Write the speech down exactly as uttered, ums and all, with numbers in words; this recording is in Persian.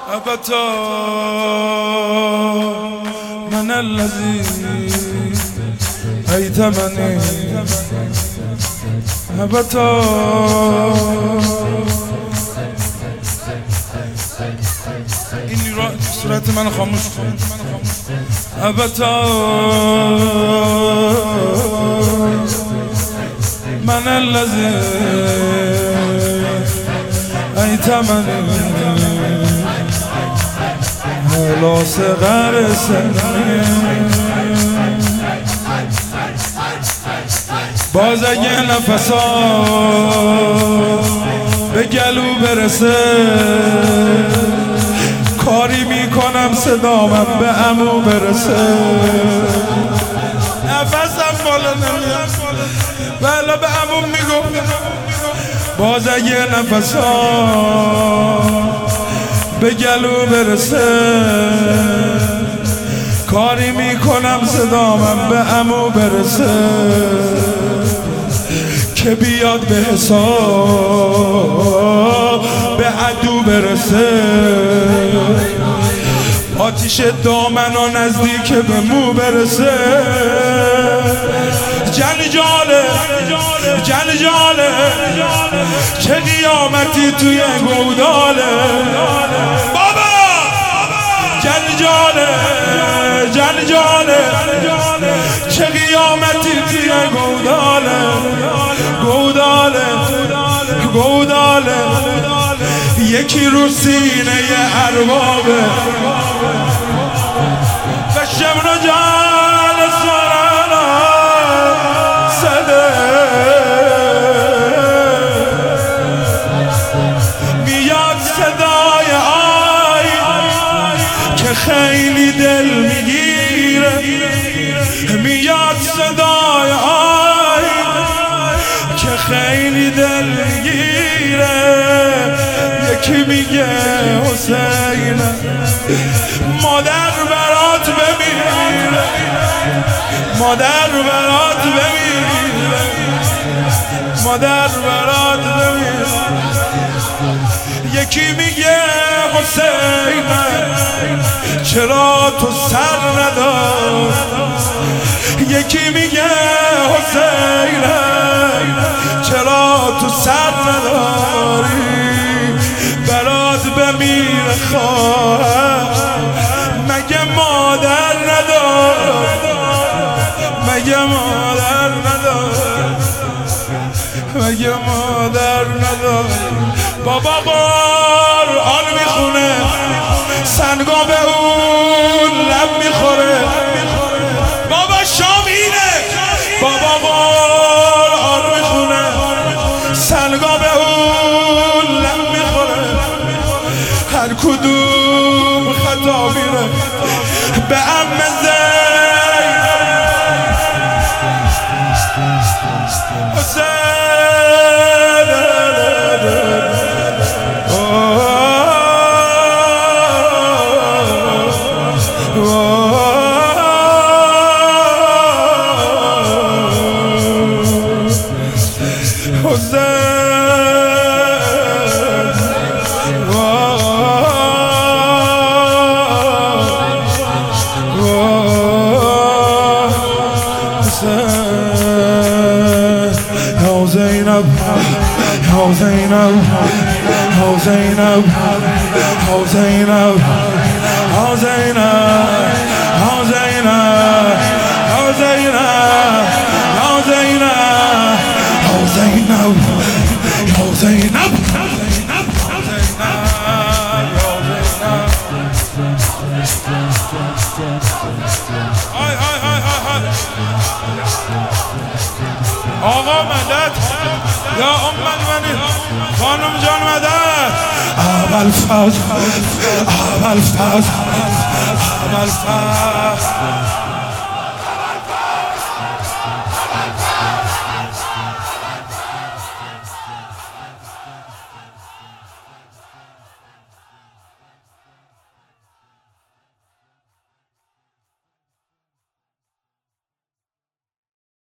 أبتا من الذي أيتمني أبتا این را صورت من خاموش کن أبتا من الذي أيتمني لا صغر سنی باز اگه نفسا به گلو برسه کاری میکنم صدامم به عمو برسه نفسم بالا نمیاد بلا به عمو میگم باز اگه نفسا به گلو برسه کاری میکنم صدامم به عمو برسه که بیاد به حساب به عدو برسه آتیش دامن و نزدیک به مو برسه جنجاله جنجاله چه قیامتی توی گوداله بابا جنجاله جنجاله چه قیامتی توی گوداله گوداله گوداله یکی رو سینه اربابه و شمر جال سرانا سده میاد صدای آی که خیلی دل میگیره میاد صدای آی که خیلی دل میگیره یکی میگه حسین مادر برات بمیره مادر برات بمیره مادر برات بمیره یکی میگه حسین چرا تو سر ندار یکی میگه حسین چرا تو سر نداری برات بمیره خواهر مگه مادر ندار مگه مادر ندار مگه مادر ندار بابا قرآن میخونه سنگا به اون لب میخوره بابا شامینه بابا قرآن میخونه سنگا به اون لب میخوره هر کدوم خطا میره به عم زین حسین Zainab, oh Zainab, oh Zainab, oh Zainab, oh Zainab, oh Zainab, oh Zainab, oh Zainab, oh Zainab, oh Zainab, ay ay ay ay آقا مدد یا ام المنی خانم جان مدد اول فاز اول فاز اول فاز